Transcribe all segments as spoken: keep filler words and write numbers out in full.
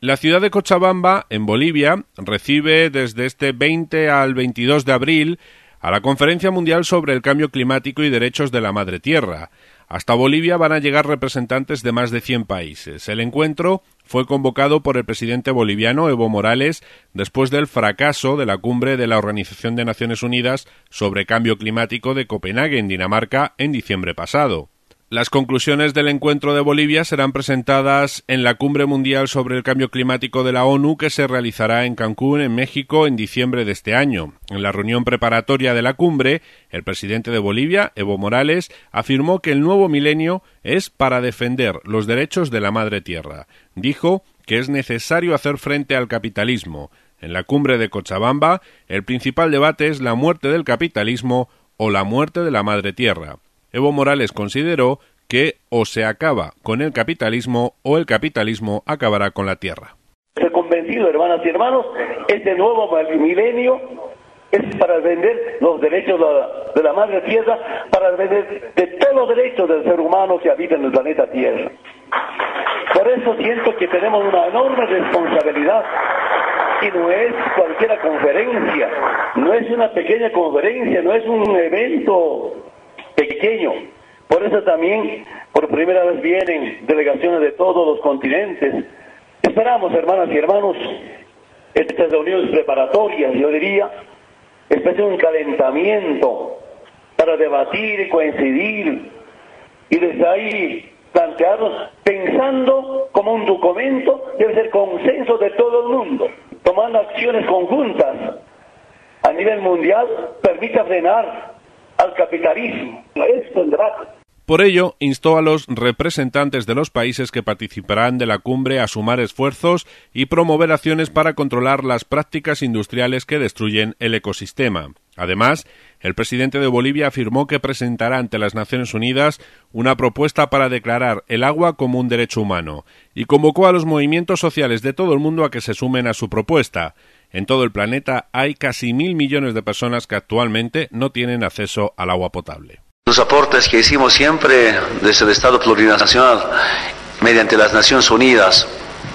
La ciudad de Cochabamba, en Bolivia, recibe desde este veinte al veintidós de abril a la Conferencia Mundial sobre el Cambio Climático y Derechos de la Madre Tierra. Hasta Bolivia van a llegar representantes de más de cien países. El encuentro fue convocado por el presidente boliviano Evo Morales después del fracaso de la cumbre de la Organización de Naciones Unidas sobre Cambio Climático de Copenhague, en Dinamarca, en diciembre pasado. Las conclusiones del encuentro de Bolivia serán presentadas en la Cumbre Mundial sobre el Cambio Climático de la ONU, que se realizará en Cancún, en México, en diciembre de este año. En la reunión preparatoria de la cumbre, el presidente de Bolivia, Evo Morales, afirmó que el nuevo milenio es para defender los derechos de la Madre Tierra. Dijo que es necesario hacer frente al capitalismo. En la cumbre de Cochabamba, el principal debate es la muerte del capitalismo o la muerte de la Madre Tierra. Evo Morales consideró que o se acaba con el capitalismo o el capitalismo acabará con la tierra. Estoy convencido, hermanas y hermanos, este nuevo milenio es para vender los derechos de la, de la madre tierra, para vender de todos los derechos del ser humano que habita en el planeta Tierra. Por eso siento que tenemos una enorme responsabilidad, y no es cualquier conferencia, no es una pequeña conferencia, no es un evento pequeño. Por eso también por primera vez vienen delegaciones de todos los continentes. Esperamos, hermanas y hermanos, estas reuniones preparatorias, yo diría, especie de un calentamiento para debatir y coincidir y desde ahí plantearnos pensando como un documento debe ser consenso de todo el mundo, tomando acciones conjuntas a nivel mundial, permita frenar al capitalismo. Esto es el debate. Por ello, instó a los representantes de los países que participarán de la cumbre a sumar esfuerzos y promover acciones para controlar las prácticas industriales que destruyen el ecosistema. Además, el presidente de Bolivia afirmó que presentará ante las Naciones Unidas una propuesta para declarar el agua como un derecho humano y convocó a los movimientos sociales de todo el mundo a que se sumen a su propuesta. En todo el planeta hay casi mil millones de personas que actualmente no tienen acceso al agua potable. Los aportes que hicimos siempre desde el Estado plurinacional, mediante las Naciones Unidas,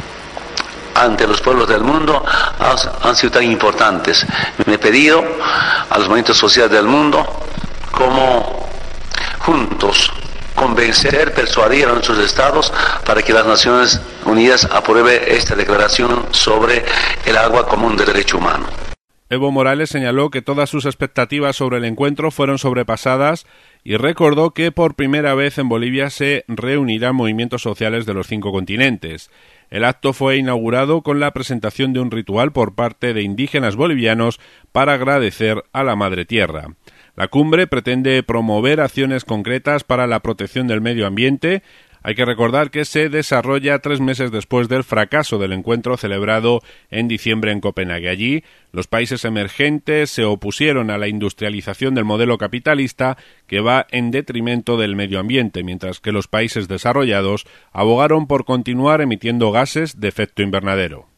ante los pueblos del mundo, han sido tan importantes. Me he pedido a los movimientos sociales del mundo como juntos convencer, persuadir a nuestros estados para que las Naciones Unidas apruebe esta declaración sobre el agua como un derecho humano. Evo Morales señaló que todas sus expectativas sobre el encuentro fueron sobrepasadas y recordó que por primera vez en Bolivia se reunirán movimientos sociales de los cinco continentes. El acto fue inaugurado con la presentación de un ritual por parte de indígenas bolivianos para agradecer a la Madre Tierra. La cumbre pretende promover acciones concretas para la protección del medio ambiente. Hay que recordar que se desarrolla tres meses después del fracaso del encuentro celebrado en diciembre en Copenhague. Allí, los países emergentes se opusieron a la industrialización del modelo capitalista que va en detrimento del medio ambiente, mientras que los países desarrollados abogaron por continuar emitiendo gases de efecto invernadero.